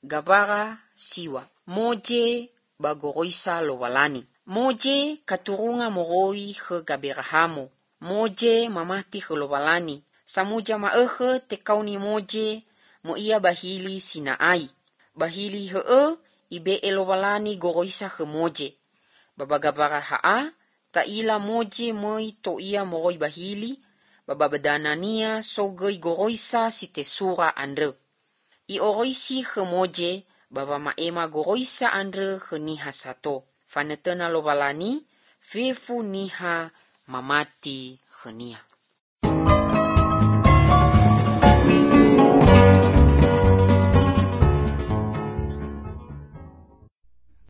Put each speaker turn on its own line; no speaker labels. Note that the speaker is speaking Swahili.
gabara siwa. Moje bagoroisa lowalani. Moje katurunga moroi he gaberahamo. Moje mamati he lowalani. Samuja maehe tekauni moje mo ia bahili sinaai. Bahili he ibe elowalani goroisa he moje. Babagabara haa taila moje moi to ia moroi bahili. Babadanania sogoi goroisa sitesura andre. I oroisi he moje baba maema goroisa andre he niha sato. Fanetena lowalani fefu niha mamati he niha.